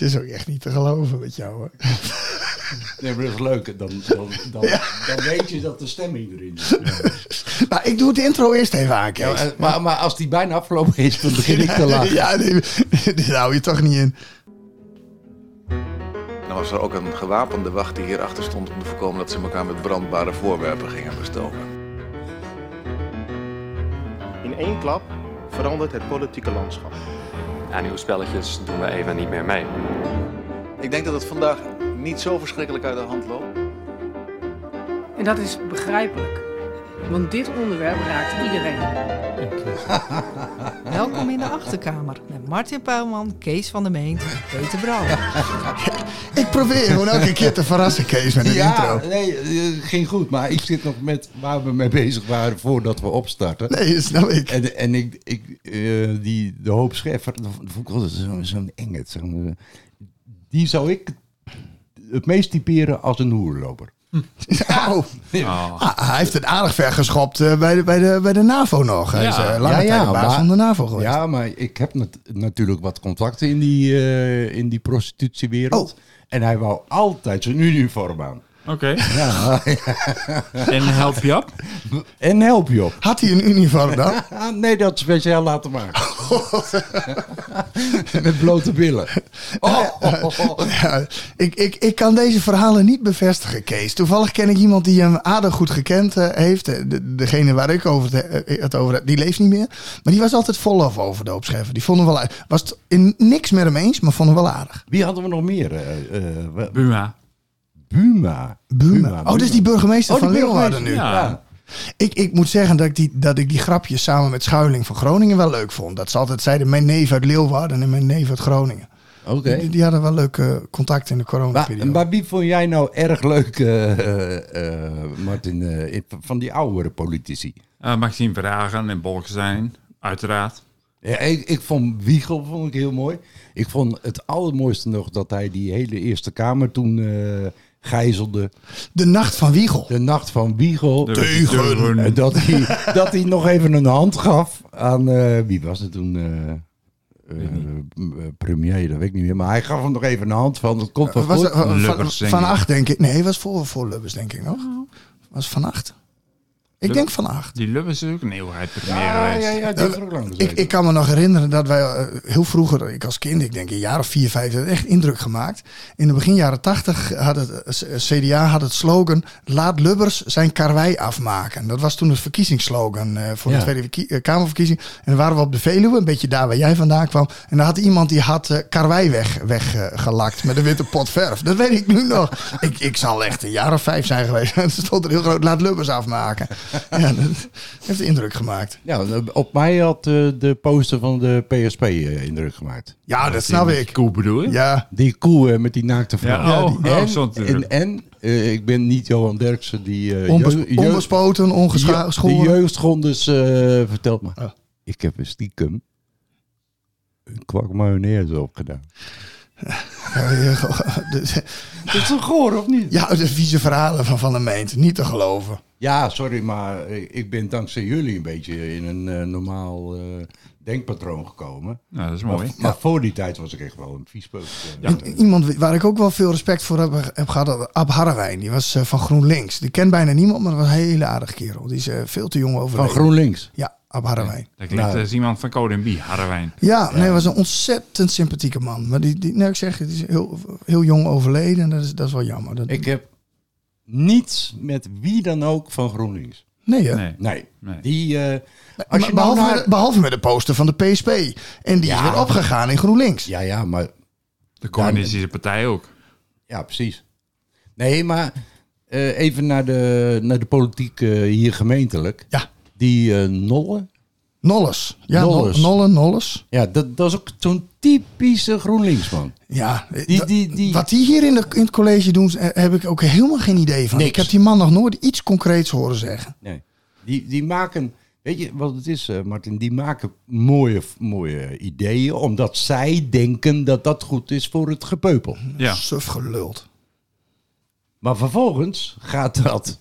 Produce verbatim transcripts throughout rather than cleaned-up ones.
is ook echt niet te geloven met jou, hoor. Nee, maar dat is leuk. Dan, dan, dan, ja. dan weet je dat de stemming erin is. Ja. Nou, ik doe het intro eerst even aan, Kees. Ja, maar, maar als die bijna afgelopen is, dan begin ik te lachen. Ja, dit hou je toch niet in. Dan was er ook een gewapende wacht die hierachter stond om te voorkomen dat ze elkaar met brandbare voorwerpen gingen bestoken. In één klap verandert het politieke landschap. Aan uw spelletjes doen we even niet meer mee. Ik denk dat het vandaag niet zo verschrikkelijk uit de hand loopt. En dat is begrijpelijk. Want dit onderwerp raakt iedereen. Welkom in de achterkamer met Martin Puilman, Kees van der Meent en Peter Brouwer. Ik probeer gewoon elke keer te verrassen, Kees, met een ja, intro. Nee, het ging goed. Maar ik zit nog met waar we mee bezig waren voordat we opstarten. Nee, dat snap ik. En, en ik, ik uh, die, de Hoop Scheffer, dat vond ik altijd zo'n zo enge. Zo uh, die zou ik het meest typeren als een hoerloper. Oh. Oh. Ah, hij heeft het aardig ver geschopt uh, bij, de, bij, de, bij de NAVO nog. Hij ja. is uh, lange ja, ja, tijd de baas maar, van de NAVO geweest. Ja, maar ik heb nat- natuurlijk wat contacten in die, uh, in die prostitutiewereld. Oh. En hij wou altijd zijn uniform aan. Oké. Okay. Ja. En help je op? En help je op. Had hij een uniform dan? Nee, dat speciaal laten maken. Met blote billen. Oh, oh, oh, oh. Ja, ik, ik, ik kan deze verhalen niet bevestigen, Kees. Toevallig ken ik iemand die hem aardig goed gekend uh, heeft. De, degene waar ik over het, uh, het over heb, die leeft niet meer. Maar die was altijd vol lof over de Hoop Scheffer. Die vonden wel uit. Was het in niks met hem eens, maar vonden wel aardig. Wie hadden we nog meer? Uh, uh, Buma. Buma. Buma. Buma. Oh, dat is die burgemeester oh, die van Leeuwarden nu. Ja. ja. Ik, ik moet zeggen dat ik, die, dat ik die grapjes samen met Schuiling van Groningen wel leuk vond. Dat ze altijd zeiden, mijn neef uit Leeuwarden en mijn neef uit Groningen. Oké. Okay. Die, die hadden wel leuke contact in de coronaperiode. Maar, maar wie vond jij nou erg leuk, uh, uh, Martin, uh, van die oudere politici? Uh, Maxime Verhagen en Bolkestein, uiteraard. Ja, ik, ik vond Wiegel vond ik heel mooi. Ik vond het allermooiste nog dat hij die hele Eerste Kamer toen uh, gijzelde. De nacht van Wiegel. De nacht van Wiegel. Deugen. En dat hij, dat hij nog even een hand gaf aan, uh, wie was het toen? Uh, uh, premier, dat weet ik niet meer. Maar hij gaf hem nog even een hand van, dat komt wel was goed. Het, van, Lubbers, van, van acht denk ik. Nee, het was voor, voor Lubbers denk ik nog. Was van acht. Ik Lub- denk van acht. Die Lubbers is ook een eeuwigheid premier ja, geweest. Ja, ja, dat is ook lang ik, ik kan me nog herinneren dat wij uh, heel vroeger, ik als kind, ik denk een jaar of vier, vijf, dat echt indruk gemaakt. In de begin jaren tachtig had het uh, C D A had het slogan, laat Lubbers zijn karwei afmaken. Dat was toen het verkiezingsslogan uh, voor ja. de Tweede verkie- uh, Kamerverkiezing. En dan waren we op de Veluwe, een beetje daar waar jij vandaan kwam. En dan had iemand die had uh, karwei weg, weggelakt uh, met een witte pot verf. Dat weet ik nu nog. ik, ik zal echt een jaar of vijf zijn geweest. Er stond er heel groot, laat Lubbers afmaken. Ja, dat heeft indruk gemaakt. Ja, op mij had uh, de poster van de P S P uh, indruk gemaakt. Ja, dat, dat snap ik. Koe bedoel je? Ja. Die koe uh, met die naakte vrouw. Ja, oh, ja, die, oh, en, en, en uh, ik ben niet Johan Derksen die... Uh, Onbes- jeugd, onbespoten, ongeschoren. Die jeugdschonders uh, vertelt me. Oh. Ik heb een stiekem een kwak mayonaise opgedaan. Dat is toch goor, of niet? Ja, de vieze verhalen van Van der Meent. Niet te geloven. Ja, sorry, maar ik ben dankzij jullie een beetje in een uh, normaal uh, denkpatroon gekomen. Nou, dat is mooi. Maar, maar ja. voor die tijd was ik echt wel een viespeuk. Ja. Iemand waar ik ook wel veel respect voor heb, heb gehad, Ab Harrewijn. Die was uh, van GroenLinks. Die kent bijna niemand, maar dat was een hele aardige kerel. Die is uh, veel te jong overleden. Van GroenLinks? Ja. Ab Harrewijn. Nee, dat klinkt nou, als iemand van Code en Bie, Harrewijn. Ja, nee, hij was een ontzettend sympathieke man. Maar die, die nee, ik zeg, die is heel, heel jong overleden. En dat is, dat is wel jammer. Dat, ik heb niets met wie dan ook van GroenLinks. Nee, hè? Nee. nee. nee. Die, uh, als je behalve, nou naar... met, behalve met de poster van de P S P. En die ja. is weer opgegaan in GroenLinks. Ja, ja, maar... De communistische partij ook. Ja, precies. Nee, maar uh, even naar de, naar de politiek uh, hier gemeentelijk. Ja. Die uh, Nolle. Nolles. Ja, Nolles. Nolle, Nolles. Ja, dat, dat is ook zo'n typische GroenLinksman. Ja, die, die, die... wat die hier in, de, in het college doen, heb ik ook helemaal geen idee van. Niks. Ik heb die man nog nooit iets concreets horen zeggen. Nee, die, die maken, weet je wat het is, uh, Martin? Die maken mooie, mooie ideeën, omdat zij denken dat dat goed is voor het gepeupel. Ja. Suf geluld. Maar vervolgens gaat dat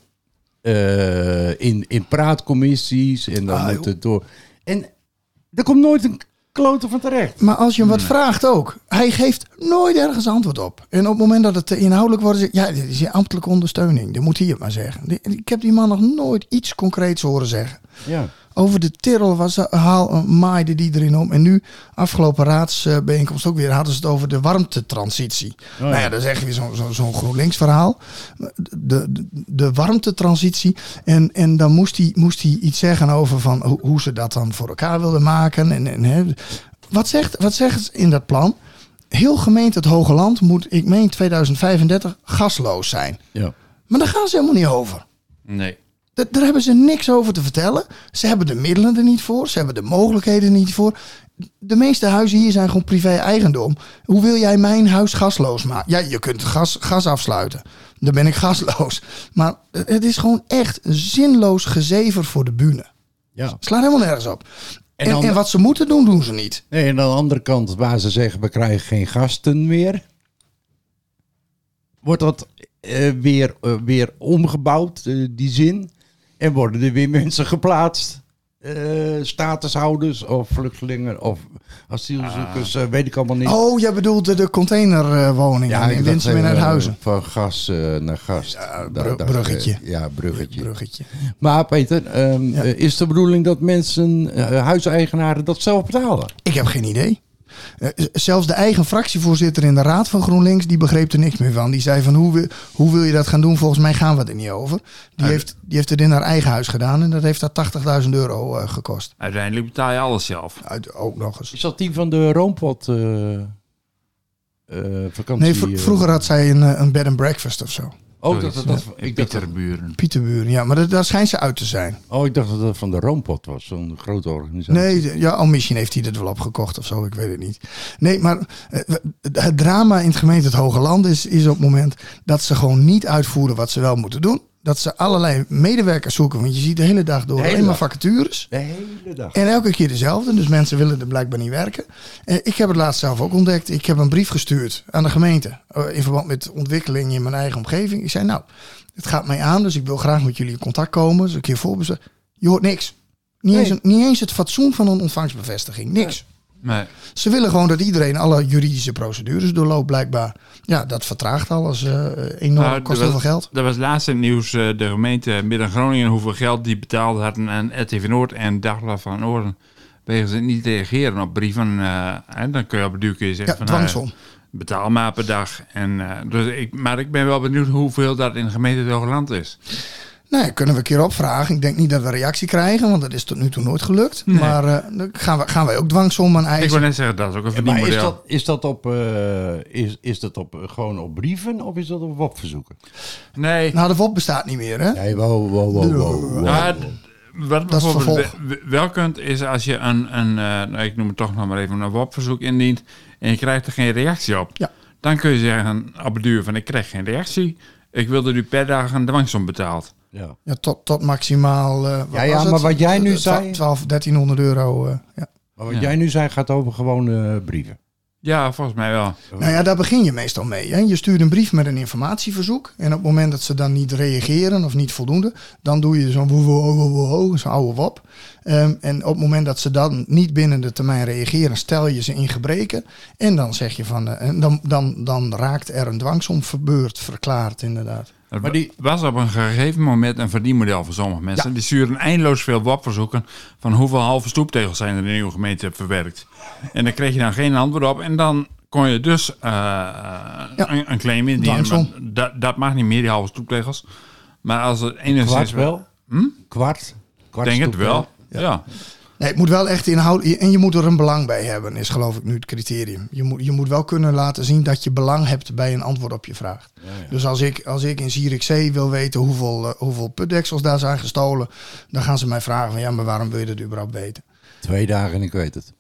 uh, in, in praatcommissies en dan ah, moet het door. En er komt nooit een kloten van terecht. Maar als je hem wat Nee. vraagt ook. Hij geeft nooit ergens antwoord op. En op het moment dat het te inhoudelijk wordt, ja, dit is je ambtelijke ondersteuning. Dat moet hij het maar zeggen. Ik heb die man nog nooit iets concreets horen zeggen. Ja. Over de Tirol was haal, maaide die erin om. En nu, afgelopen raadsbijeenkomst ook weer, hadden ze het over de warmtetransitie. Oh, ja. Nou ja, dat is echt weer zo'n zo, zo'n GroenLinks verhaal. De, de, de warmtetransitie. En, en dan moest hij, moest hij iets zeggen over van hoe, hoe ze dat dan voor elkaar wilden maken. En, en, hè. Wat, zegt, wat zegt ze in dat plan? Heel gemeente het Hoge Land moet, ik meen tweeduizend vijfendertig, gasloos zijn. Ja. Maar daar gaan ze helemaal niet over. Nee. Da- Daar hebben ze niks over te vertellen. Ze hebben de middelen er niet voor. Ze hebben de mogelijkheden er niet voor. De meeste huizen hier zijn gewoon privé-eigendom. Hoe wil jij mijn huis gasloos maken? Ja, je kunt gas, gas afsluiten. Dan ben ik gasloos. Maar het is gewoon echt zinloos gezever voor de bühne. Ja. Slaat helemaal nergens op. En En, dan- en wat ze moeten doen, doen ze niet. Nee, en aan de andere kant, waar ze zeggen, we krijgen geen gasten meer. Wordt dat eh, weer, eh, weer omgebouwd, eh, die zin. En worden er weer mensen geplaatst. eh, statushouders of vluchtelingen of asielzoekers, eh, weet ik allemaal niet. Oh, jij bedoelt de, de containerwoningen ik in dacht, Winsum en eh, Uithuizen. Van gas eh, naar gast. Ja, Dat- bru- dat, bruggetje. eh, ja, bruggetje. Bruggetje. Maar Peter, ehm, Ja. eh, is de bedoeling dat mensen, eh, huiseigenaren, dat zelf betalen? Ik heb geen idee. Uh, zelfs de eigen fractievoorzitter in de Raad van GroenLinks, die begreep er niks meer van. Die zei van, hoe, wil- hoe wil je dat gaan doen? Volgens mij gaan we er niet over. Die, heeft, die heeft het in haar eigen huis gedaan en dat heeft haar tachtigduizend euro uh, gekost. Uiteindelijk betaal je alles zelf. Uit, ook nog eens. Is dat die van de Roompot eh, eh, vakantie? Nee, v- vroeger had zij een, uh, een bed and breakfast of zo. Oh, dat, dat, dat, In ik dacht dat, Pieterburen. Pieterburen, ja, maar dat, daar schijnt ze uit te zijn. oh, ik dacht dat dat van de Roompot was, zo'n grote organisatie. Nee, de- ja, oh, misschien heeft hij het wel opgekocht of zo, ik weet het niet. Nee, maar uh, het drama in het gemeente het Hoge Land is, is op het moment dat ze gewoon niet uitvoeren wat ze wel moeten doen. Dat ze allerlei medewerkers zoeken, want je ziet de hele dag door De hele alleen maar dag. vacatures. De hele dag. En elke keer dezelfde, dus mensen willen er blijkbaar niet werken. Eh, ik heb het laatst zelf ook ontdekt. Ik heb een brief gestuurd aan de gemeente eh, in verband met ontwikkeling in mijn eigen omgeving. Ik zei, nou, het gaat mij aan, dus ik wil graag met jullie in contact komen. Dus een keer voorbestel. Je hoort niks. Niet, Nee. eens een, niet eens het fatsoen van een ontvangstbevestiging. Niks. Nee. Ze willen gewoon dat iedereen alle juridische procedures doorloopt, blijkbaar. Ja, dat vertraagt alles eh, enorm, Nou, kost er heel was- veel geld. Dat was laatst in het nieuws. eh, de gemeente Midden-Groningen hoeveel geld die betaald hadden aan R T V Noord en Dagblad van Noorden. Wegens het niet reageren op brieven. eh, en dan kun je op het duur kun je zeggen Ja, van... nou, dwangsom. betaal maar per dag. En, eh, dus ik, maar ik ben wel benieuwd hoeveel dat in de gemeente het Hoge Land is. Nee, kunnen we een keer opvragen. Ik denk niet dat we reactie krijgen, want dat is tot nu toe nooit gelukt. Nee. Maar eh, dan gaan, we, gaan wij ook dwangsommen Ik eisen. wil net zeggen, dat is ook een Ja, maar is verdienmodel. dat, is dat op, eh, is, is dat op, eh, gewoon op brieven of is dat op W O P-verzoeken? Nee, Nou, de W O P bestaat niet meer, hè? Nee, wow, wow, wow, wow. wow. nou, wat Dat is bijvoorbeeld vervolg. we- we- wel kunt, is als je een, een eh, nou, ik noem het toch nog maar even, een W O P-verzoek indient en je krijgt er geen reactie op. Ja. Dan kun je zeggen op het duur van, ik krijg geen reactie. Ik wil dat u per dag een dwangsom betaalt. Ja. Ja, tot, tot maximaal. eh, wat Ja, ja, was maar het? wat jij nu Eh, zei- twaalf, dertienhonderd euro. eh, ja. Maar wat Ja. jij nu zei gaat over gewone brieven. Ja, volgens mij wel. Nou ja, daar begin je meestal mee. Hè? Je stuurt een brief met een informatieverzoek. En op het moment dat ze dan niet reageren of niet voldoende, dan doe je zo'n wo- wo- wo- wo- wo, zo'n oude W O P. Ehm, en op het moment dat ze dan niet binnen de termijn reageren, stel je ze in gebreken. En dan zeg je van, eh, en dan, dan, dan raakt er een dwangsom verbeurd, verklaard inderdaad. Het Maar die- was op een gegeven moment een verdienmodel voor sommige mensen. Ja. Die sturen eindeloos veel W O P-verzoeken van hoeveel halve stoeptegels zijn er in uw gemeente verwerkt. En daar kreeg je dan geen antwoord op. En dan kon je dus uh, Ja. een, een claim indienen. Dwangsom. Maar Dat, dat mag niet meer, die halve stoeptegels. Maar als het enigszins... Kwart wel? Hm? Kwart? Kwart Denk het stoep wel. Ja. Nee, het moet wel echt inhouden. En je moet er een belang bij hebben, is geloof ik nu het criterium. Je moet, je moet wel kunnen laten zien dat je belang hebt bij een antwoord op je vraag. Ja, ja. Dus als ik, als ik in Zierikzee wil weten hoeveel, uh, hoeveel putdeksels daar zijn gestolen, dan gaan ze mij vragen van ja, maar waarom wil je dat überhaupt weten? Twee dagen en ik weet het.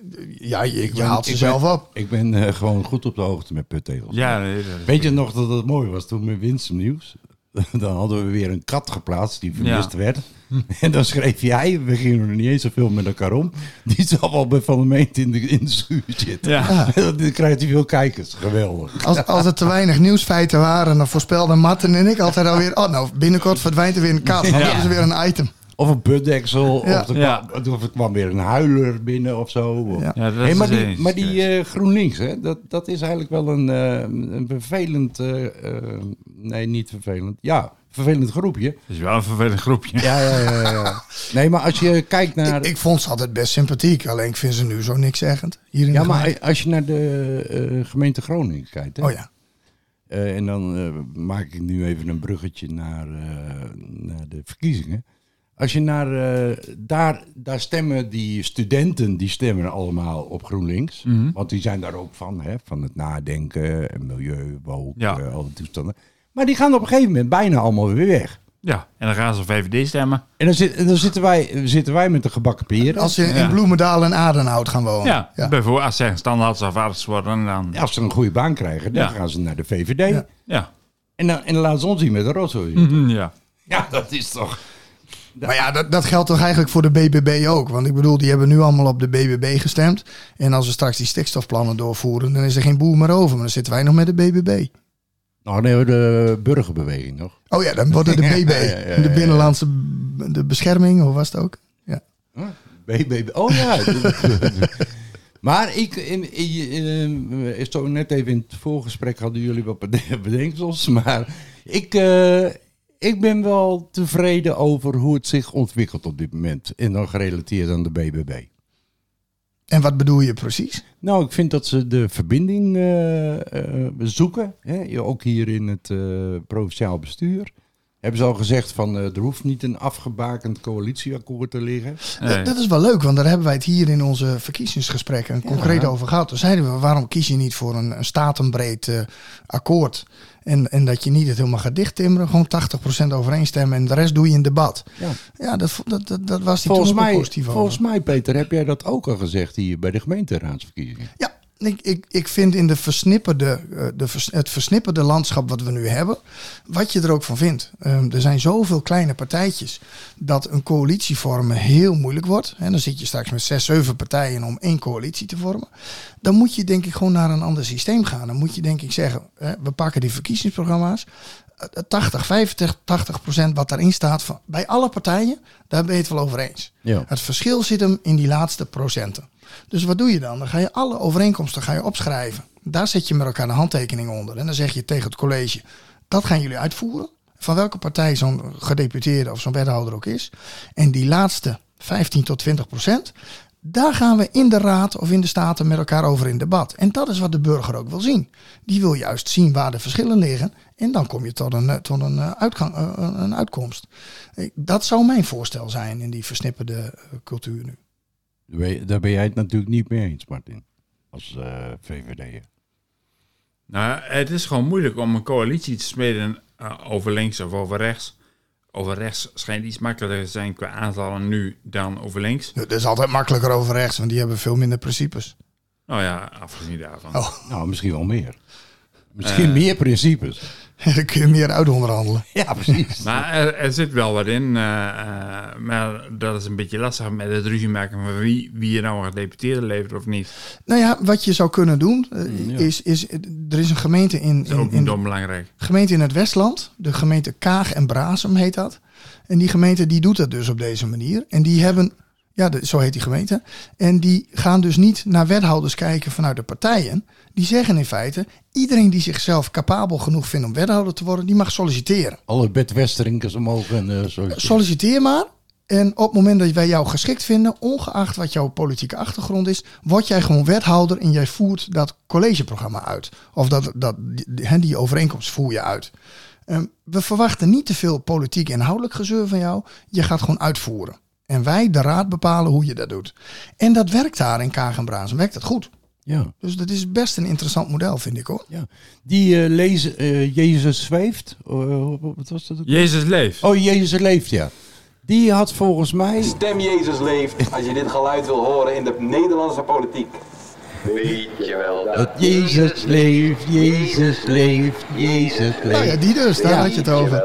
Ja, je, je ben- haalt ze ik zelf ben- op. Ik ben eh, gewoon goed op de hoogte met puttegels. Ja, nee, dat is- Weet je nog dat het mooi was toen met Winsum Nieuws? Dan hadden we weer een kat geplaatst die vermist Ja. werd. En dan schreef jij, we gingen er niet eens zoveel met elkaar om. Die zal wel bij Van der Meent in de, in de schuur zitten. Ja. Dan krijgt hij veel kijkers. Geweldig. Als, als er te weinig nieuwsfeiten waren, dan voorspelden Marten en ik altijd alweer, oh nou, binnenkort verdwijnt er weer een kat. Dan Ja. hebben ze weer een item. Of een putdeksel, Ja. of, er Ja. kwam, of er kwam weer een huiler binnen of zo. Of- Ja. Ja, dat Hey, is maar die, eens. maar die eh, GroenLinks, hè, dat, dat is eigenlijk wel een, eh, een vervelend... eh, eh, nee, niet vervelend. Ja, vervelend groepje. Het is wel een vervelend groepje. Ja, ja, ja. ja. Nee, maar als je kijkt naar... Ik, ik vond ze altijd best sympathiek. Alleen ik vind ze nu zo niks zeggend. Hier in ja, de maar gemeente. als je naar de eh, gemeente Groningen kijkt... Hè, Oh ja. eh, en dan eh, maak ik nu even een bruggetje naar, eh, naar de verkiezingen. Als je naar... eh, daar, daar stemmen die studenten, die stemmen allemaal op GroenLinks. Mhm. Want die zijn daar ook van, hè, van het nadenken en milieu, woke, Ja. eh, al die toestanden. Maar die gaan op een gegeven moment bijna allemaal weer weg. Ja, en dan gaan ze op V V D stemmen. En dan, zit, en dan zitten, wij, zitten wij met de gebakken peren. Als ze in Ja. Bloemendaal en Adenhout gaan wonen. Ja, Ja. bijvoorbeeld als ze standaardafwaarts worden, dan... Als ze een goede baan krijgen, dan Ja. gaan ze naar de V V D. Ja. Ja. En, dan, en dan laten ze ons zien met de rotzooi. Mhm, ja. Ja, dat is toch... Maar ja, dat, dat geldt toch eigenlijk voor de B B B ook. Want ik bedoel, die hebben nu allemaal op de B B B gestemd. En als we straks die stikstofplannen doorvoeren, dan is er geen boer meer over. Maar dan zitten wij nog met de B B B. Nou, nee, de burgerbeweging nog. Oh ja, dan wordt het de B B. Ja, ja, ja, ja. De binnenlandse b- de bescherming, hoe was het ook? Ja. B B B. Oh ja. Maar ik, in, in, in, zo net even in het voorgesprek hadden jullie wat bede- bedenksels. Maar ik, eh, ik ben wel tevreden over hoe het zich ontwikkelt op dit moment. En dan gerelateerd aan de B B B. En wat bedoel je precies? Nou, ik vind dat ze de verbinding eh, eh, zoeken. Hè? Ook hier in het eh, provinciaal bestuur. Hebben ze al gezegd van eh, er hoeft niet een afgebakend coalitieakkoord te liggen. Nee. Dat, dat is wel leuk, want daar hebben wij het hier in onze verkiezingsgesprekken concreet over gehad. Toen zeiden we, waarom kies je niet voor een, een statenbreed eh, akkoord? En, en dat je niet het helemaal gaat dichttimmeren, gewoon tachtig procent overeenstemmen en de rest doe je in debat. Ja. Ja, dat, dat, dat, dat was die Volgens toen ook mij, positief over. volgens mij, Peter, heb jij dat ook al gezegd hier bij de gemeenteraadsverkiezingen? Ja, ik, ik, ik vind in de versnipperde, eh, de vers, het versnipperde landschap wat we nu hebben, wat je er ook van vindt. Um, er zijn zoveel kleine partijtjes dat een coalitie vormen heel moeilijk wordt. En dan zit je straks met zes, zeven partijen om één coalitie te vormen. Dan moet je denk ik gewoon naar een ander systeem gaan. Dan moet je denk ik zeggen, hè, we pakken die verkiezingsprogramma's. tachtig, vijfentachtig procent wat daarin staat van, bij alle partijen, daar ben je het wel over eens. Ja. Het verschil zit hem in die laatste procenten. Dus wat doe je dan? Dan ga je alle overeenkomsten ga je opschrijven. Daar zet je met elkaar de handtekening onder. En dan zeg je tegen het college, dat gaan jullie uitvoeren. Van welke partij zo'n gedeputeerde of zo'n wethouder ook is. En die laatste vijftien tot twintig procent, daar gaan we in de raad of in de staten met elkaar over in debat. En dat is wat de burger ook wil zien. Die wil juist zien waar de verschillen liggen. En dan kom je tot een, tot een, uitgang, een uitkomst. Dat zou mijn voorstel zijn in die versnipperde cultuur nu. Daar ben jij het natuurlijk niet mee eens, Martin. Als uh, V V D'er. Nou, het is gewoon moeilijk om een coalitie te smeden uh, over links of over rechts. Over rechts schijnt iets makkelijker te zijn qua aantallen nu dan over links. Dat is altijd makkelijker over rechts, want die hebben veel minder principes. Nou ja, afgezien daarvan. Oh. Nou, misschien wel meer. Misschien uh, meer principes. Dan kun je meer uit onderhandelen. Ja, precies. Maar er, er zit wel wat in. Uh, uh, maar dat is een beetje lastig met het ruzie maken van wie, wie je nou een gedeputeerde levert of niet. Nou ja, wat je zou kunnen doen, uh, ja. is, is... Er is een gemeente in... Dat is ook in, niet onbelangrijk. Gemeente in het Westland. De gemeente Kaag en Brasem heet dat. En die gemeente die doet dat dus op deze manier. En die hebben... Ja, de, zo heet die gemeente. En die gaan dus niet naar wethouders kijken vanuit de partijen. Die zeggen in feite, iedereen die zichzelf capabel genoeg vindt om wethouder te worden, die mag solliciteren. Alle bedwesterinkers omhoog en uh, solliciteren. Solliciteer maar. En op het moment dat wij jou geschikt vinden, ongeacht wat jouw politieke achtergrond is, word jij gewoon wethouder en jij voert dat collegeprogramma uit. Of dat, dat, die, die overeenkomst voer je uit. Um, we verwachten niet te veel politiek inhoudelijk gezeur van jou. Je gaat gewoon uitvoeren. En wij, de raad, bepalen hoe je dat doet. En dat werkt daar in Kaag en Brasem. Werkt dat goed. Ja. Dus dat is best een interessant model, vind ik hoor. Ja. Die uh, lezen, uh, Jezus zweeft. Uh, wat was dat ook? Jezus leeft. Oh, Jezus leeft, ja. Die had volgens mij... Stem Jezus leeft als je dit geluid wil horen in de Nederlandse politiek. Weet je wel dat, dat Jezus leeft, Jezus leeft, Jezus leeft. Nou ja, die dus, daar ja. had je het over.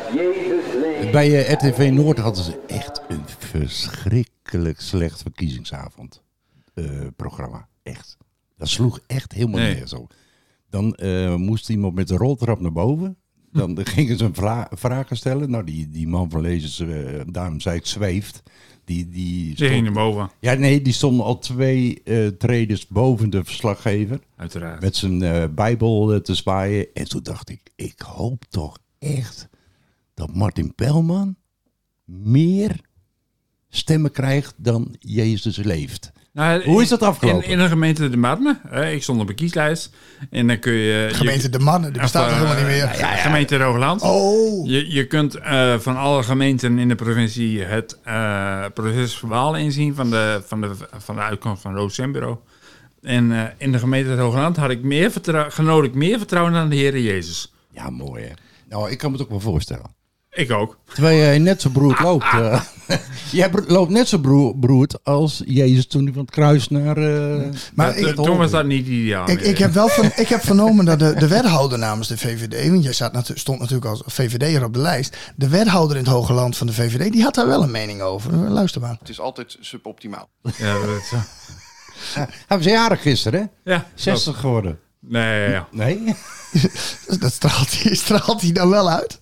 Bij uh, R T V Noord hadden ze echt een verschrikkelijk slecht verkiezingsavond uh, programma. Echt. Dat sloeg echt helemaal nee. neer zo. Dan uh, moest iemand met de roltrap naar boven. Dan gingen ze een vra- vragen stellen. Nou, die, die man van lezers, uh, daarom zei ik zweeft. Die, die Ze stond, ging er boven. ja, nee, die stonden al twee uh, tredes boven de verslaggever. Uiteraard. Met zijn uh, Bijbel uh, te zwaaien. En toen dacht ik, ik hoop toch echt dat Martin Pelman meer stemmen krijgt dan Jezus leeft. Nou, Hoe is dat afgelopen? In, in de gemeente De Marne. Eh, ik stond op een kieslijst. En dan kun je... Gemeente je, De Marne, die bestaat of, toch helemaal niet meer? Ja, ja, gemeente Hoogland. Oh. Je, je kunt uh, van alle gemeenten in de provincie het uh, procesverbaal inzien van de, van, de, van de uitkomst van Rood Stembureau. En uh, in de gemeente Hoogland had ik meer vertrou- genoot ik meer vertrouwen aan de Heer Jezus. Ja, mooi hè. Nou, ik kan me het ook wel voorstellen. Ik ook. Terwijl jij net zo broerd loopt. Uh, jij loopt net zo broer, broerd als Jezus toen hij van het kruis naar... Uh, maar dat, ik, toen was dat niet ideaal. Ik, ik, heb wel van, ik heb vernomen dat de, de wethouder namens de V V D... want jij staat, stond natuurlijk als V V D'er op de lijst... de wethouder in het Hoge Land van de V V D... die had daar wel een mening over. Luister maar. Het is altijd suboptimaal. Ja, dat is zo. Hij was jarig gisteren, hè? Ja, zestig geworden. Nee, ja. Nee? Dat straalt hij, straalt hij dan wel uit?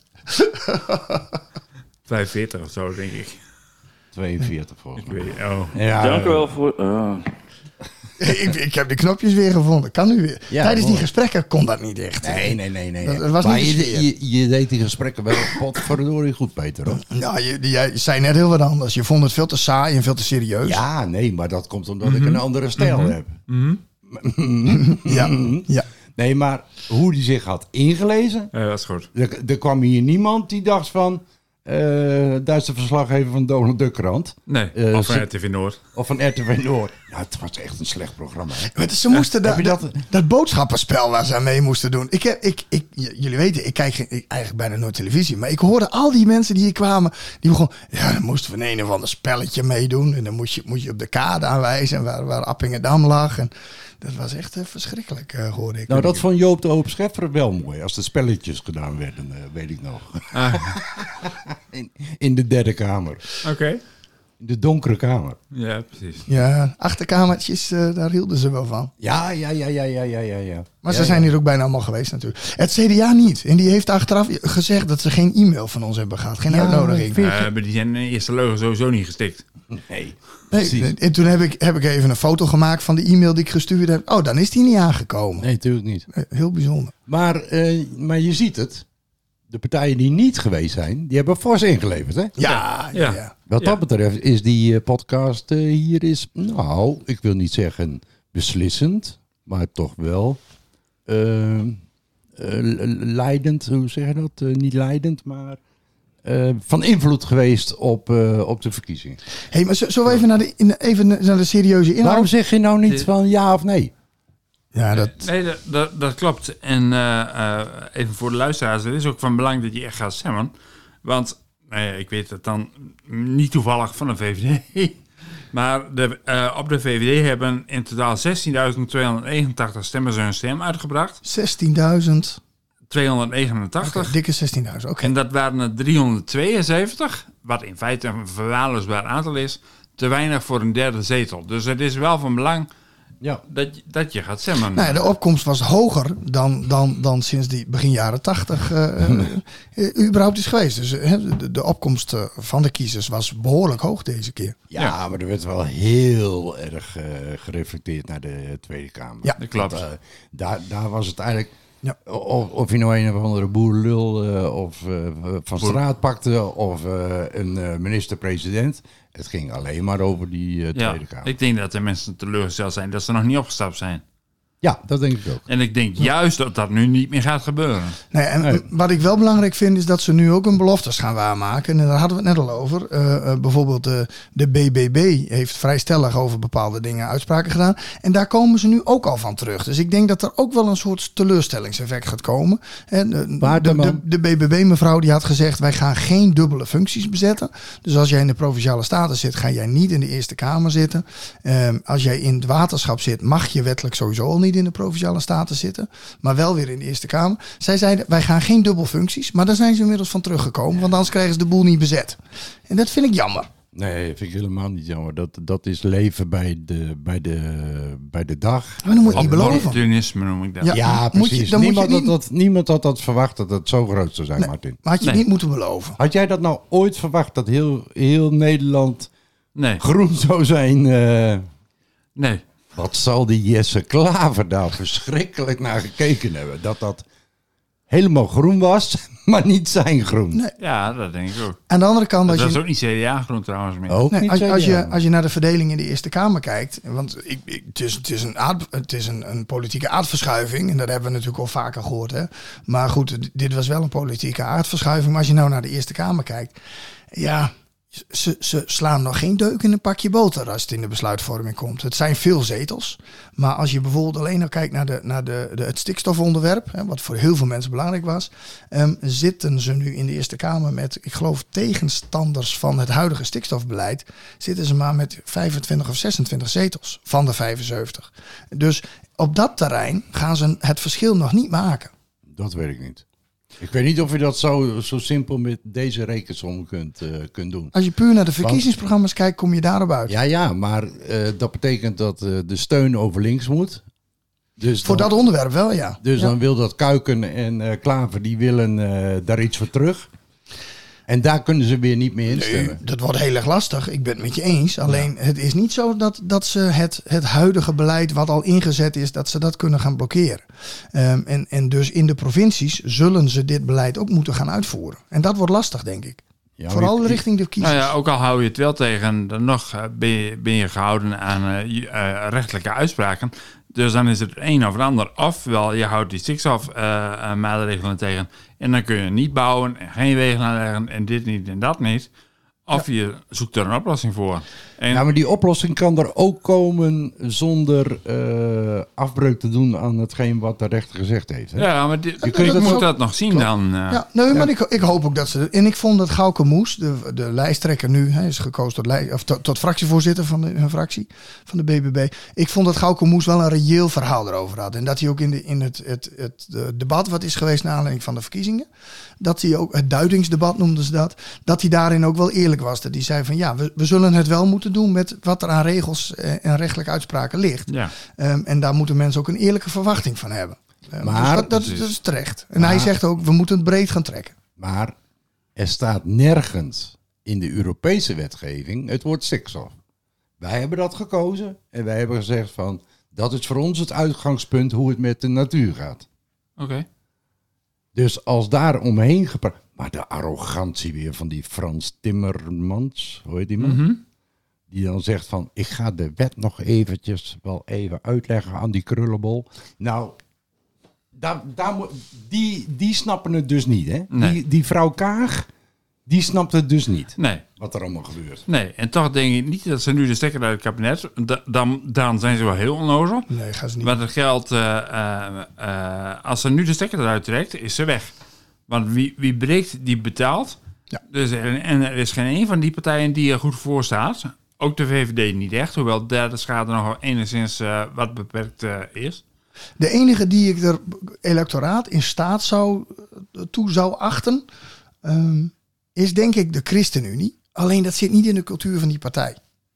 vijfenveertig of zo, denk ik. tweeënveertig volgens mij. Ik weet, oh. Ja, Dank u wel voor... Uh. ik, ik heb de knopjes weer gevonden. Kan nu weer. Ja, Tijdens mooi. die gesprekken kon dat niet echt. Nee, nee, nee. nee. Dat, dat was maar niet de je, sfeer. je, je deed die gesprekken wel potverdorie goed, Peter. Hoor. Nou, je, jij zei net heel wat anders. Je vond het veel te saai en veel te serieus. Ja, nee, maar dat komt omdat ik een andere stijl Mhm. heb. ja. ja. Nee, maar hoe die zich had ingelezen... Ja, dat is goed. Er, er kwam hier niemand die dacht van... Uh, daar is de verslaggever van Donald Duck krant. Nee, Uh, of van ze- R T V Noord. Of van R T V Noord. Ja, het was echt een slecht programma. Hè? Maar ze moesten Heb da- je dat, dat- dat boodschappenspel waar ze aan mee moesten doen. Ik heb, ik, ik, j- jullie weten, ik kijk geen- ik, eigenlijk bijna nooit televisie. Maar ik hoorde al die mensen die hier kwamen. Die begonnen, ja, dan moesten we een of ander spelletje meedoen. En dan moest je, moest je op de kade aanwijzen waar, waar Appingedam lag. En dat was echt uh, verschrikkelijk, uh, hoorde ik. Nou, dat vond Joop de Hoop Scheffer wel mooi. Als er spelletjes gedaan werden, uh, weet ik nog. Ah, In, in de derde kamer. Oké. In de donkere kamer. Ja, precies. Ja, achterkamertjes, uh, daar hielden ze wel van. Ja, ja, ja, ja, ja, ja, ja. ja. Maar ja, ze zijn ja. hier ook bijna allemaal geweest natuurlijk. Het C D A niet. En die heeft achteraf gezegd dat ze geen e-mail van ons hebben gehad. Geen Ja, uitnodiging. ik Uh, maar die zijn in de eerste leugen sowieso niet gestikt. Nee. Nee, en toen heb ik, heb ik even een foto gemaakt van de e-mail die ik gestuurd heb. Oh, dan is die niet aangekomen. Nee, natuurlijk niet. Eh, Heel bijzonder. Maar, uh, maar je ziet het. De partijen die niet geweest zijn, die hebben fors ingeleverd, hè? Ja, ja. Ja. ja. Wat Ja. dat betreft is die uh, podcast uh, hier is, nou, ik wil niet zeggen beslissend, maar toch wel uh, uh, leidend, hoe zeg je dat? Uh, niet leidend, maar uh, van invloed geweest op, uh, op de verkiezingen. Hey, maar z- zullen we even naar de, in- even naar de serieuze inhoud? Waarom zeg je nou niet Dit- van ja of nee? Ja, dat... Nee, dat, dat, dat klopt. En uh, uh, even voor de luisteraars, het is ook van belang dat je echt gaat stemmen. Want, nou ja, ik weet het dan niet toevallig van de V V D. Maar de, uh, op de V V D hebben in totaal zestienduizend tweehonderdnegenentachtig stemmers hun stem uitgebracht. zestienduizend. tweehonderdnegenentachtig. Okay, dikke zestienduizend, oké. En dat waren er driehonderdtweeënzeventig, wat in feite een verwaarloosbaar aantal is. Te weinig voor een derde zetel. Dus het is wel van belang Ja. dat, je- dat je gaat stemmen. Nou ja, de opkomst was hoger dan, dan, dan sinds die begin jaren tachtig uh, uh, überhaupt is geweest. Dus uh, de, de opkomst uh, van de kiezers was behoorlijk hoog deze keer. Ja, Ja. maar er werd wel heel erg uh, gereflecteerd naar de Tweede Kamer. Ja, dat klopt. Want, uh, daar, daar was het eigenlijk... Ja. Of, of je nou een of andere boerenlul uh, of uh, van straat pakte of uh, een uh, minister-president. Het ging alleen maar over die uh, Ja, Tweede Kamer. ik denk dat de mensen teleurgesteld zijn dat ze nog niet opgestapt zijn. Ja, dat denk ik ook. En ik denk juist dat dat nu niet meer gaat gebeuren. Nee, en Nee. wat ik wel belangrijk vind is dat ze nu ook een beloftes gaan waarmaken. En daar hadden we het net al over. Uh, uh, bijvoorbeeld uh, de B B B heeft vrij stellig over bepaalde dingen uitspraken gedaan. En daar komen ze nu ook al van terug. Dus ik denk dat er ook wel een soort teleurstellingseffect gaat komen. En, uh, de, Waterman. de, de B B B-mevrouw die had gezegd, wij gaan geen dubbele functies bezetten. Dus als jij in de Provinciale Staten zit, ga jij niet in de Eerste Kamer zitten. Um, als jij in het waterschap zit, mag je wettelijk sowieso al niet in de Provinciale Staten zitten. Maar wel weer in de Eerste Kamer. Zij zeiden, wij gaan geen dubbelfuncties. Maar daar zijn ze inmiddels van teruggekomen. Want anders krijgen ze de boel niet bezet. En dat vind ik jammer. Nee, vind ik helemaal niet jammer. Dat, dat is leven bij de, bij de, bij de dag. Maar dan moet je niet beloven. Opportunisme noem ik dat. Ja, Ja, moet precies. je- dan moet niemand, je niet- had dat, niemand had dat verwacht dat het zo groot zou zijn, Nee. Martin. Maar had je Nee. niet moeten beloven. Had jij dat nou ooit verwacht dat heel, heel Nederland Nee, groen zou zijn? eh? nee. Wat zal die Jesse Klaver daar verschrikkelijk naar gekeken hebben? Dat dat helemaal groen was, maar niet zijn groen. Nee. Ja, dat denk ik ook. Aan de andere kant, als Dat is je, ook niet C D A-groen trouwens meer. Ook nee, niet als, als, C D A. je, als je naar de verdeling in de Eerste Kamer kijkt. Want ik, ik, het is, het is, een, aard, het is een, een politieke aardverschuiving. En dat hebben we natuurlijk al vaker gehoord. Hè? Maar goed, dit was wel een politieke aardverschuiving. Maar als je nou naar de Eerste Kamer kijkt. Ja, ze, ze slaan nog geen deuk in een pakje boter als het in de besluitvorming komt. Het zijn veel zetels. Maar als je bijvoorbeeld alleen nog kijkt naar, de, naar de, de, het stikstofonderwerp. Hè, wat voor heel veel mensen belangrijk was. Um, zitten ze nu in de Eerste Kamer met, ik geloof, tegenstanders van het huidige stikstofbeleid. Zitten ze maar met vijfentwintig of zesentwintig zetels van de vijfenzeventig. Dus op dat terrein gaan ze het verschil nog niet maken. Dat weet ik niet. Ik weet niet of je dat zo, zo simpel met deze rekensom kunt, uh, kunt doen. Als je puur naar de verkiezingsprogramma's kijkt, kom je daarop uit. Ja, ja, maar uh, dat betekent dat uh, de steun over links moet. Dus Voor dan, dat onderwerp wel, ja. Dus ja. dan wil dat Kuiken en uh, Klaver, die willen uh, daar iets voor terug. En daar kunnen ze weer niet mee instemmen. Nee, dat wordt heel erg lastig. Ik ben het met je eens. Alleen ja. Het is niet zo dat, dat ze het, het huidige beleid wat al ingezet is, dat ze dat kunnen gaan blokkeren. Um, en, en dus in de provincies zullen ze dit beleid ook moeten gaan uitvoeren. En dat wordt lastig, denk ik. Ja, Vooral je, richting de kiezers. Nou ja, ook al hou je het wel tegen, dan nog uh, ben, je, ben je gehouden aan uh, uh, rechtelijke uitspraken. Dus dan is het een of het ander. Ofwel, je houdt die stikstofmaatregelen uh, tegen en dan kun je niet bouwen en geen wegen aanleggen en dit niet en dat niet. Of ja. je zoekt er een oplossing voor. En ja, maar die oplossing kan er ook komen zonder uh, afbreuk te doen aan hetgeen wat de rechter gezegd heeft. Hè? Ja, maar dit, je kunt dat moet dat nog zien Klopt. dan. Uh. Ja, nee, ja. maar ik, ik hoop ook dat ze... En ik vond dat Gauke Moes, de, de lijsttrekker nu, hij is gekozen tot, lij, of tot, tot fractievoorzitter van de, hun fractie, van de B B B. Ik vond dat Gauke Moes wel een reëel verhaal erover had. En dat hij ook in, de, in het, het, het, het debat wat is geweest naar aanleiding van de verkiezingen, dat hij ook, het duidingsdebat noemden ze dat, dat hij daarin ook wel eerlijk was. Dat hij zei van ja, we, we zullen het wel moeten doen met wat er aan regels en rechtelijke uitspraken ligt. Ja. Um, en daar moeten mensen ook een eerlijke verwachting van hebben. Um, maar, dus dat, dat, dat is terecht. En maar, hij zegt ook, we moeten het breed gaan trekken. Maar er staat nergens in de Europese wetgeving het woord stikstof. Wij hebben dat gekozen en wij hebben gezegd van, dat is voor ons het uitgangspunt hoe het met de natuur gaat. Oké. Okay. Dus als daar omheen gepraat... Maar de arrogantie weer van die Frans Timmermans, hoe heet die man? Mm-hmm. Die dan zegt van, ik ga de wet nog eventjes wel even uitleggen aan die krullenbol. Nou, daar, daar moet, die, die snappen het dus niet, hè? Nee. Die, die vrouw Kaag, die snapt het dus niet. Nee. Wat er allemaal gebeurt. Nee, en toch denk ik niet dat ze nu de stekker uit het kabinet... Da, dan, dan zijn ze wel heel onnozel. Nee, gaan ze niet. Want het geldt, uh, uh, uh, als ze nu de stekker eruit trekt, is ze weg. Want wie, wie breekt, die betaalt. Ja. Dus, en, en er is geen een van die partijen die er goed voor staat. Ook de V V D niet echt. Hoewel daar de schade nog enigszins uh, wat beperkt uh, is. De enige die ik er electoraat in staat zou, toe zou achten... Um, is denk ik de ChristenUnie. Alleen dat zit niet in de cultuur van die partij.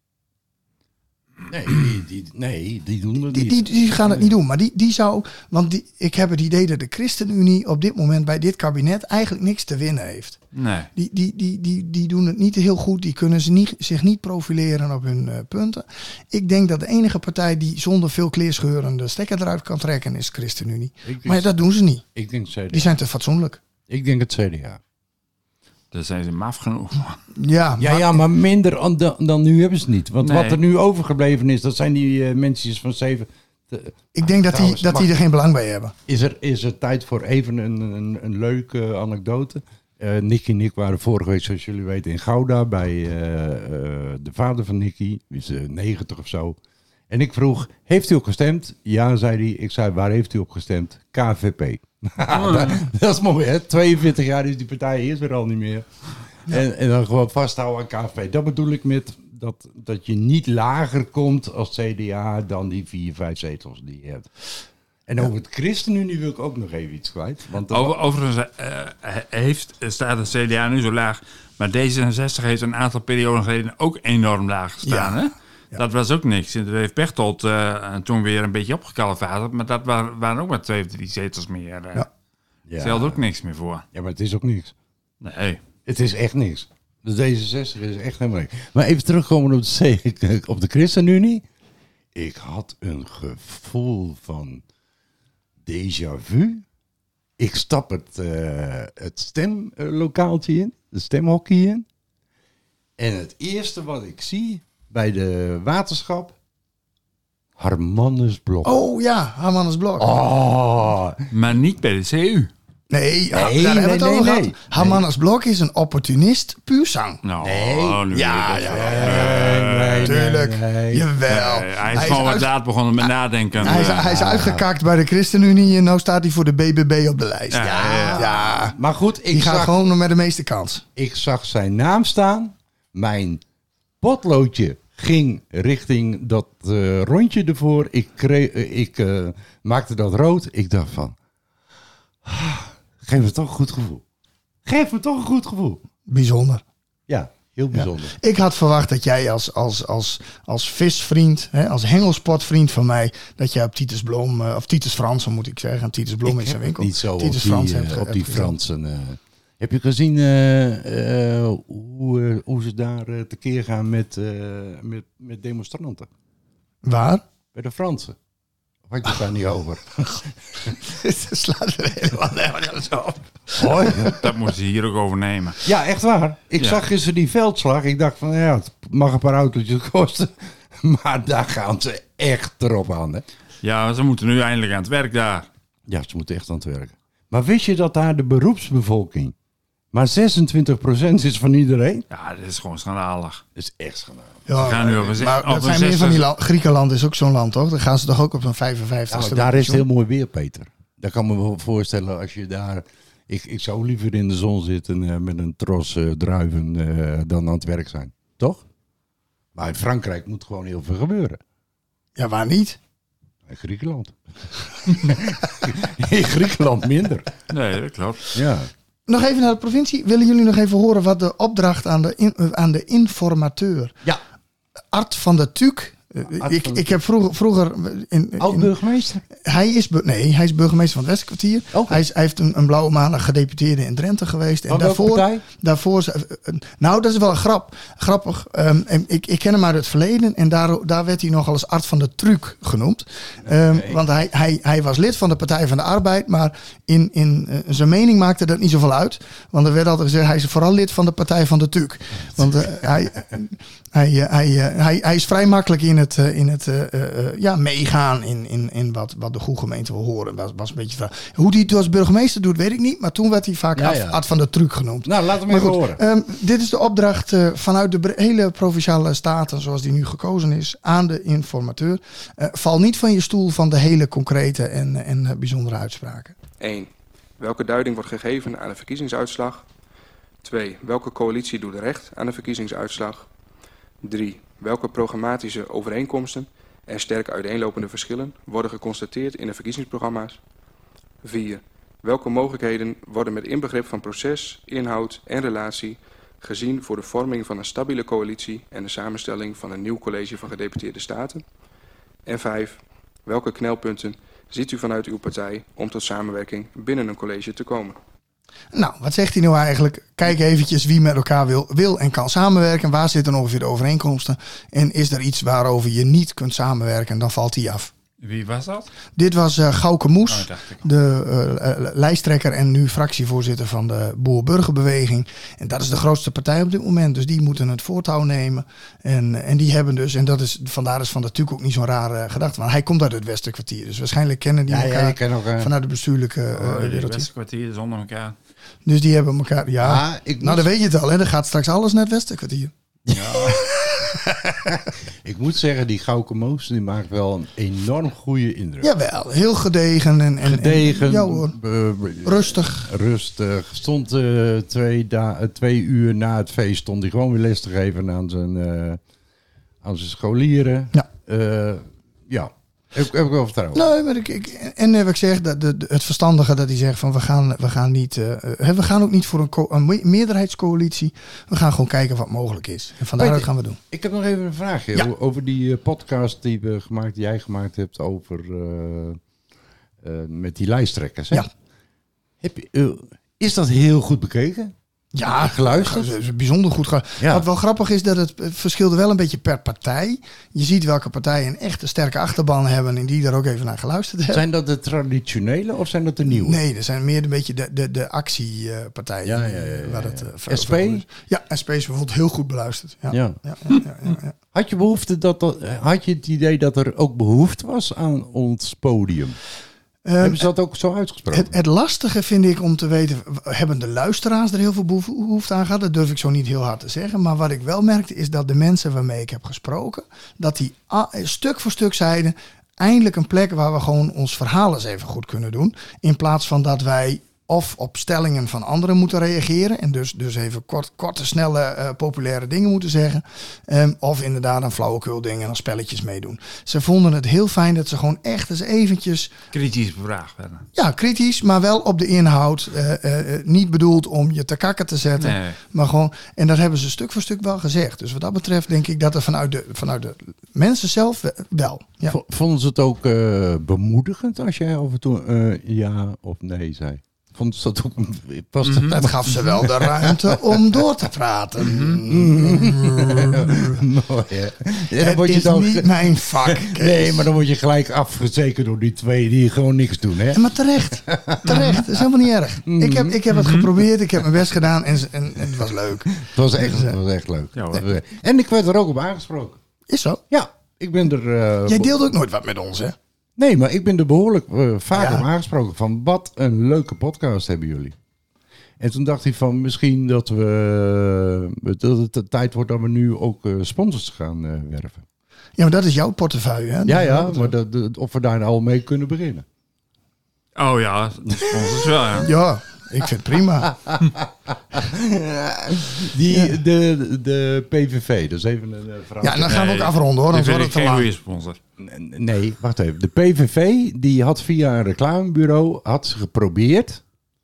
Nee, die, die, nee, die doen het die, niet. Die, die gaan het niet doen. Maar die, die zou... Want die, ik heb het idee dat de ChristenUnie op dit moment bij dit kabinet eigenlijk niks te winnen heeft. Nee. Die, die, die, die, die doen het niet heel goed. Die kunnen ze niet, zich niet profileren op hun uh, punten. Ik denk dat de enige partij die zonder veel kleerscheuren de stekker eruit kan trekken is ChristenUnie. Maar dat doen ze niet. Ik denk C D A. Die zijn te fatsoenlijk. Ik denk het C D A. Dan zijn ze maf genoeg. Ja, ja, maar, ja, maar minder dan, dan nu hebben ze niet. Want nee. wat er nu overgebleven is, dat zijn die uh, mensen van zeven... Te, ik denk ah, dat, die, dat die er geen belang bij hebben. Is er, is er tijd voor even een, een, een leuke anekdote? Uh, Nicky en ik waren vorige week, zoals jullie weten, in Gouda bij uh, uh, de vader van Nicky. Die is uh, negentig of zo. En ik vroeg, heeft u op gestemd? Ja, zei hij. Ik zei, waar heeft u op gestemd? K V P. Oh. dat, dat is mooi, hè? tweeënveertig jaar is die partij is weer al niet meer. Ja. En, en dan gewoon vasthouden aan K V P. Dat bedoel ik met dat, dat je niet lager komt als C D A dan die vier, vijf zetels die je hebt. En over het ChristenUnie wil ik ook nog even iets kwijt. Want er- Over, overigens uh, heeft, staat de C D A nu zo laag. Maar D zesenzestig heeft een aantal perioden geleden ook enorm laag gestaan. Ja. Hè? Ja. Dat was ook niks. En dat heeft Pechtold uh, toen weer een beetje opgekalfaterd. Maar dat waren, waren ook maar twee of drie zetels meer. Uh, Ja. ja. Stelde ook niks meer voor. ja, maar het is ook niks. Nee. Het is echt niks. De D zesenzestig is echt helemaal niks. Maar even terugkomen op de, C- op de ChristenUnie. Ik had een gevoel van déjà vu. Ik stap het, uh, het stemlokaaltje in, de stemhokje in. En het eerste wat ik zie bij de waterschap, Harmanus Blok. Oh ja, Hermanus Blok. Oh. Maar niet bij de C U. Nee, ja, Nee, daar hebben we nee, het nee, over nee. gehad. Hermanus Blok is een opportunist puur zang. Nou, Nee. oh, nu Ja, weet ik ja, het ja, wel. Nee, nee, Tuurlijk. nee, nee. Jawel. Nee, hij is gewoon wat uit- laat begonnen met nadenken. hij is, Uh, hij is uitgekakt bij de ChristenUnie en nu staat hij voor de B B B op de lijst. Ja, Ja, ja, ja. Maar goed, ik Die gaat zag, gewoon nog met de meeste kans. ik zag zijn naam staan. Mijn potloodje ging richting dat eh, rondje ervoor. Ik, kreeg, eh, ik uh, maakte dat rood. Ik dacht van, ah, geef me toch een goed gevoel. Geef me toch een goed gevoel. Bijzonder. Ja, heel bijzonder. Ik had verwacht dat jij als, als, als, als visvriend, hè, als hengelsportvriend van mij, dat jij op Titus Blom, uh, of Titus Fransen moet ik zeggen, Titus Blom Ik in zijn heb winkel. het niet zo Titus op die, Fransen uh, hebt- op die hebt gezien. Fransen. Uh, heb je gezien uh, uh, hoe, uh, hoe ze daar uh, tekeer gaan met, uh, met, met demonstranten? Waar? Bij de Fransen. Of had je het daar niet over? Het slaat er helemaal nergens op. Hoi. Dat moeten ze hier ook overnemen. Ja, echt waar. Ik Ja. zag gisteren die veldslag. Ik dacht van, ja, het mag een paar autootjes kosten. Maar daar gaan ze echt erop aan, hè? Ja, ze moeten nu eindelijk aan het werk daar. Ja, ze moeten echt aan het werken. Maar wist je dat daar de beroepsbevolking maar zesentwintig procent is van iedereen? Ja, dat is gewoon schandalig. Dat is echt schandalig. Ja, We gaan nu over maar op dat een zijn meer van die zestig la- Griekenland is ook zo'n land, toch? Dan gaan ze toch ook op een vijfenvijftigste. Ja, maar daar is het heel mooi weer, Peter. Daar kan me wel voorstellen als je daar... Ik, ik zou liever in de zon zitten uh, met een tros uh, druiven uh, dan aan het werk zijn. Toch? Maar in Frankrijk moet gewoon heel veel gebeuren. Ja, waar niet? In Griekenland. In Griekenland minder. Nee, dat klopt. Ja. Nog even naar de provincie. Willen jullie nog even horen wat de opdracht aan de, in, aan de informateur... Ja. Art van der Tuuk... Art Ik, van der ik heb vroeger... vroeger in, in, Oud-burgemeester? Hij is, bu- nee, hij is burgemeester van het Westkwartier. Oké. Hij, is, hij heeft een, een blauwe maandag gedeputeerde in Drenthe geweest. En Van welke daarvoor, partij? daarvoor, ze- uh, nou, dat is wel een grap, grappig. Um, en ik, ik ken hem uit het verleden en daar, daar werd hij nogal eens Art van der Truc genoemd. Um, want hij, hij, hij was lid van de Partij van de Arbeid, maar in, in uh, zijn mening maakte dat niet zoveel uit. Want er werd altijd gezegd, hij is vooral lid van de Partij van de Tuuk. Want uh, hij, hij, uh, hij, uh, hij, hij is vrij makkelijk in het, uh, in het uh, uh, ja, meegaan in, in, in wat, wat de goede gemeente wil horen. Was, was een beetje vraag. Hoe hij het als burgemeester doet, weet ik niet. Maar toen werd hij vaak Ja, Art, ja. Art van der Truc genoemd. Nou, laat hem Maar even goed, horen. ehm, dit is de opdracht uh, vanuit de bre- hele Provinciale Staten, zoals die nu gekozen is, aan de informateur. Uh, val niet van je stoel van de hele concrete en, en uh, bijzondere uitspraken. één. Welke duiding wordt gegeven aan de verkiezingsuitslag? twee. Welke coalitie doet recht aan de verkiezingsuitslag? drie. Welke programmatische overeenkomsten en sterk uiteenlopende verschillen worden geconstateerd in de verkiezingsprogramma's? vier. Welke mogelijkheden worden met inbegrip van proces, inhoud en relatie gezien voor de vorming van een stabiele coalitie en de samenstelling van een nieuw college van gedeputeerde staten? En vijf. Welke knelpunten ziet u vanuit uw partij om tot samenwerking binnen een college te komen? Nou, wat zegt hij nou eigenlijk? Kijk eventjes wie met elkaar wil, wil en kan samenwerken. Waar zitten ongeveer de overeenkomsten? En is er iets waarover je niet kunt samenwerken, dan valt hij af. Wie was dat? Dit was uh, Gauke Moes, Oh, dacht ik. de uh, uh, lijsttrekker en nu fractievoorzitter van de Boer-Burgerbeweging. En dat is de grootste partij op dit moment. Dus die moeten het voortouw nemen. En, en die hebben dus, en dat is, vandaar is Van der Tuuk ook niet zo'n rare uh, gedachte. Want hij komt uit het Westerkwartier. Dus waarschijnlijk kennen die Ja, elkaar ja, ik ken ook, uh, vanuit de bestuurlijke uh, Oh, die wereld. Westerkwartier zonder elkaar. Dus die hebben elkaar, ja. Ah, ik nou, moet- dan weet je het al. Hè? Dan gaat straks alles naar het Westerkwartier. Ik moet zeggen, die Gauke Moos, die maakt wel een enorm goede indruk. Jawel, heel gedegen. En, en, Gedegen, En, ja hoor, eh, rustig. rustig. Stond uh, twee, da- uh, twee uur na het feest stond hij gewoon weer les te geven aan zijn, uh, aan zijn scholieren. Ja. Uh, ja. Heb, heb ik wel vertrouwen. Nee, maar ik, ik, en heb ik zeg, dat de, de, het verstandige dat hij zegt van we gaan, we gaan niet, uh, we gaan ook niet voor een, co- een meerderheidscoalitie. We gaan gewoon kijken wat mogelijk is. En van daaruit gaan we doen. Ik heb nog even een vraagje Ja. over die uh, podcast die we gemaakt, die jij gemaakt hebt over uh, uh, met die lijsttrekkers. Hè? Ja. Heb je, uh, is dat heel goed bekeken? Ja, geluisterd. Het is bijzonder goed geluisterd. Ja. Wat wel grappig is, dat het verschilde wel een beetje per partij. Je ziet welke partijen een echte sterke achterban hebben en die daar ook even naar geluisterd hebben. Zijn dat de traditionele of zijn dat de nieuwe? Nee, er zijn meer een beetje de, de, de actiepartijen. Ja, ja, ja, ja, waar ja. het, uh, S P? Ja, S P is bijvoorbeeld heel goed beluisterd. Ja. Ja. Ja, ja, ja, ja, ja. Had je behoefte dat, dat had je het idee dat er ook behoefte was aan ons podium? Um, Hebben ze dat ook zo uitgesproken? Het, het lastige vind ik om te weten, hebben de luisteraars er heel veel behoefte aan gehad? Dat durf ik zo niet heel hard te zeggen. Maar wat ik wel merkte is dat de mensen waarmee ik heb gesproken, dat die a, stuk voor stuk zeiden, eindelijk een plek waar we gewoon ons verhaal eens even goed kunnen doen. In plaats van dat wij of op stellingen van anderen moeten reageren. En dus, dus even kort, korte, snelle, uh, populaire dingen moeten zeggen. Um, of inderdaad aan flauwekul dingen en spelletjes meedoen. Ze vonden het heel fijn dat ze gewoon echt eens eventjes... Kritisch bevraagd werden. Ja, kritisch, maar wel op de inhoud. Uh, uh, niet bedoeld om je te kakken te zetten. Nee. Maar gewoon, en dat hebben ze stuk voor stuk wel gezegd. Dus wat dat betreft denk ik dat er vanuit de, vanuit de mensen zelf wel. Ja. V- Vonden ze het ook uh, bemoedigend als jij af en toe uh, ja of nee zei? Vond ze dat ook... Was Mm-hmm. Dat gaf ze wel de ruimte om door te praten. Mm-hmm. Mooi, hè? Ja, dan Het word je is dan... niet mijn vak. Nee, maar dan word je gelijk afgezekerd door die twee die gewoon niks doen, hè? Ja, maar terecht. Terecht. Dat is helemaal niet erg. Ik heb, ik heb het geprobeerd. Ik heb mijn best gedaan. En, en, en het was leuk. Het was echt, het was echt leuk. Ja, hoor. Nee. En ik werd er ook op aangesproken. Is zo. Ja, ik ben er... Uh, Jij deelt ook nooit wat met ons, hè? Nee, maar ik ben er behoorlijk uh, vaak Ja. op aangesproken van wat een leuke podcast hebben jullie. En toen dacht ik van misschien dat we dat het de tijd wordt dat we nu ook uh, sponsors gaan uh, werven. Ja, maar dat is jouw portefeuille, hè? Ja, ja, maar dat, dat, of we daar al mee kunnen beginnen. Oh ja, de sponsors wel, ja. Ja, ik vind het prima. Die, de, de P V V, dat is even een uh, verhaal. Ja, en dan gaan we ook Nee, afronden, hoor. Die Dan vind wordt ik het te geen lang. goede sponsor. Nee, wacht even. De P V V die had via een reclamebureau had ze geprobeerd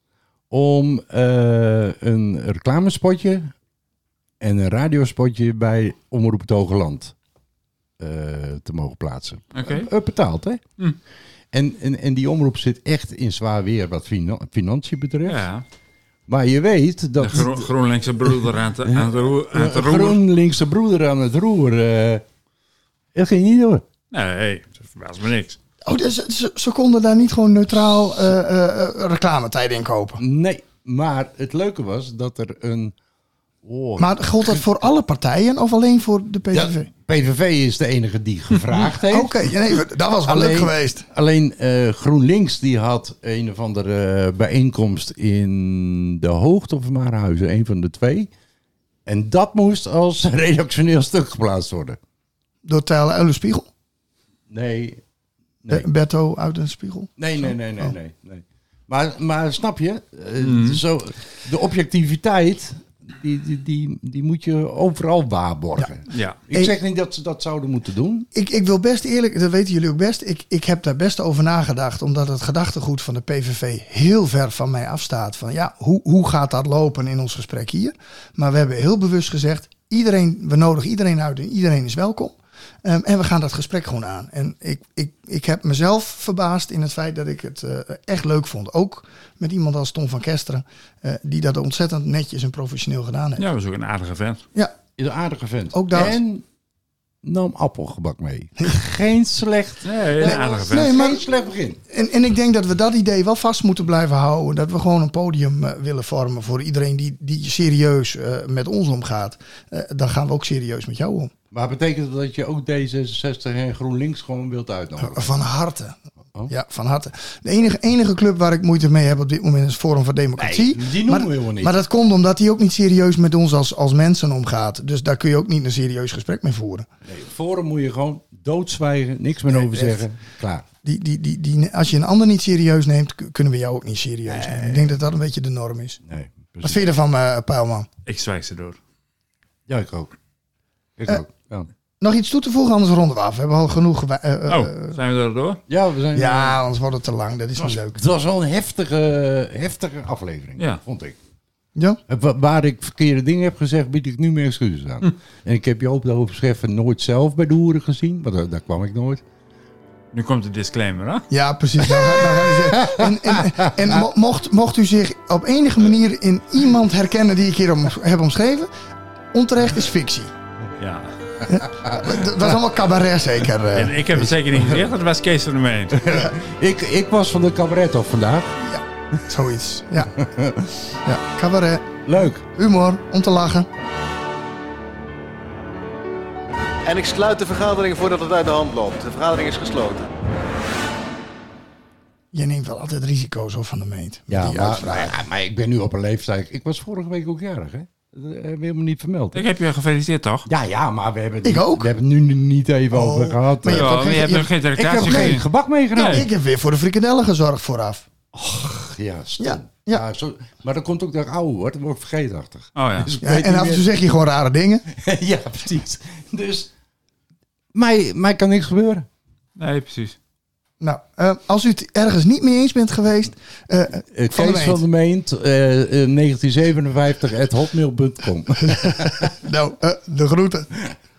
om uh, een reclamespotje en een radiospotje bij Omroep het Hoge Land uh, te mogen plaatsen. Oké. Okay. Uh, betaald, hè? Hm. En, en, en die omroep zit echt in zwaar weer wat fina- financiën betreft. Ja. Maar je weet dat... De Gro- GroenLinkse broeder aan, te, aan, het roer, aan het de roer. GroenLinkse broeder aan het roer. Uh, dat ging niet door. Nee, dat verbaast me niks. Oh, dus, ze, ze konden daar niet gewoon neutraal uh, uh, reclametijden in kopen? Nee, maar het leuke was dat er een... Oh, maar gold dat voor alle partijen of alleen voor de P V V? Ja, P V V is de enige die gevraagd heeft. Oké, okay, nee, dat was wel alleen, leuk geweest. Alleen uh, GroenLinks die had een of andere uh, bijeenkomst in de Hoogte of Maarhuizen, een van de twee. En dat moest als redactioneel stuk geplaatst worden. Door Tijl uit de Spiegel? Nee. nee. Berto uit de Spiegel? Nee, nee, nee, nee, oh. nee, nee. Maar, maar snap je, uh, mm. zo, de objectiviteit... Die, die, die, die moet je overal waarborgen. Ja. Ja. Ik zeg niet dat ze dat zouden moeten doen. Ik, ik wil best eerlijk, dat weten jullie ook best. Ik, ik heb daar best over nagedacht. Omdat het gedachtegoed van de P V V heel ver van mij afstaat. Van ja, hoe, hoe gaat dat lopen in ons gesprek hier? Maar we hebben heel bewust gezegd. Iedereen, we nodigen iedereen uit en iedereen is welkom. Um, en we gaan dat gesprek gewoon aan. En ik, ik, ik heb mezelf verbaasd in het feit dat ik het uh, echt leuk vond. Ook met iemand als Tom van Kesteren. Uh, die dat ontzettend netjes en professioneel gedaan heeft. Ja, dat is ook een aardige vent. Ja. Is een aardige vent. Ook dat. En nam appelgebak mee. Geen slecht. Nee, een aardige vent. Nee, maar, Geen slecht begin. En, en ik denk dat we dat idee wel vast moeten blijven houden. Dat we gewoon een podium uh, willen vormen voor iedereen die, die serieus uh, met ons omgaat. Uh, dan gaan we ook serieus met jou om. Maar betekent dat dat je ook D zesenzestig en GroenLinks gewoon wilt uitnodigen? Van harte. Oh? Ja, van harte. De enige, enige club waar ik moeite mee heb op dit moment is Forum voor Democratie. Nee, die noemen maar, we helemaal niet. Maar dat komt omdat hij ook niet serieus met ons als, als mensen omgaat. Dus daar kun je ook niet een serieus gesprek mee voeren. Nee, Forum moet je gewoon doodzwijgen, niks meer nee, over zeggen. Echt. Klaar. Die, die, die, die, als je een ander niet serieus neemt, kunnen we jou ook niet serieus nee. nemen. Ik denk dat dat een beetje de norm is. Nee, wat vind je ervan, uh, Pijlman? Ik zwijg ze door. Ja, ik ook. Ik uh, ook. Ja. Nog iets toe te voegen, anders ronden we af. We hebben al genoeg... Uh, uh, oh, zijn we er door? Ja, we zijn ja, anders wordt het te lang. Dat is het was, niet leuk. Het was wel een heftige, heftige aflevering, ja. vond ik. Ja? Waar ik verkeerde dingen heb gezegd, bied ik nu meer excuses aan. Hm. En ik heb Joop de Hoofdscheffer nooit zelf bij de hoeren gezien, want daar, daar kwam ik nooit. Nu komt de disclaimer, hè? Ja, precies. Nou, nou, en en, en mocht, mocht u zich op enige manier in iemand herkennen die ik hier om, heb omschreven, onterecht is fictie. Ja. Dat was allemaal cabaret zeker. En ik heb het zeker niet gezegd, dat was Kees van de Meent. Ja. ik, ik was van de cabaret op vandaag. Ja, zoiets. Ja. Ja, cabaret. Leuk. Humor, om te lachen. En ik sluit de vergadering voordat het uit de hand loopt. De vergadering is gesloten. Je neemt wel altijd risico's op Van de Meent. Ja, maar, nou ja, maar ik ben nu op een leeftijd. Ik was vorige week ook jarig, hè? Dat hebben we helemaal niet vermeld. Hè? Ik heb je gefeliciteerd, toch? Ja, ja, maar we hebben, ik ook. We hebben het nu niet even oh, over gehad. Maar je, hebt, geen, je hebt nog geen tractatie. Ik heb geen gebak meegenomen. Nee. Ik heb weer voor de frikadellen gezorgd vooraf. Och, ja, stom. Ja. Ja. Ja, zo, maar dat komt ook door oude wordt, dan word ik vergeetachtig. Oh ja. Dus ja en af en toe zeg je gewoon rare dingen. Ja, precies. Dus mij, mij kan niks gebeuren. Nee, precies. Nou, uh, als u het ergens niet mee eens bent geweest... Uh, uh, Kees van, van de Meent, uh, uh, negentien zevenenvijftig at hotmail punt com. Nou, uh, de groeten.